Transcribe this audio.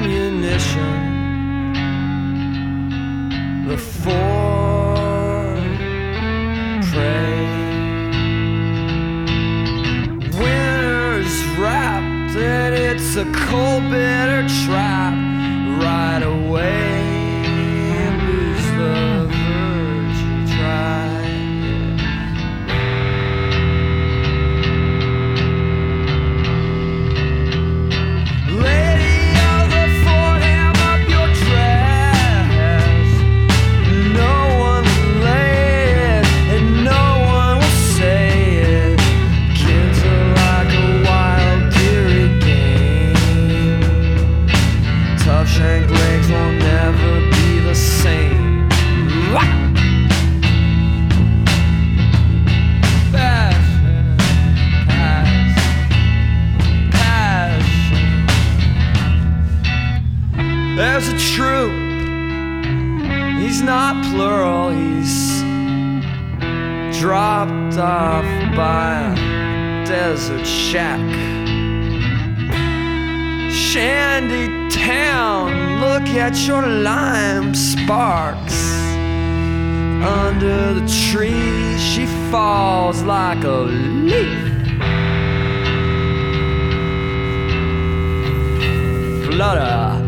ammunition. The four prey. Winter's wrapped and it's a cold, bitter trap. Right away, lose the verge you try. Lady of the fort, ham up your dress. No one will lay it, and no one will say it. Kids are like a wild deer game. Tough shank legs will never be the same. Passion, passion. There's a troop. He's not plural, he's dropped off by a desert shack. Shandy town, look at your lime sparks. Under the tree, she falls like a leaf. Flutter.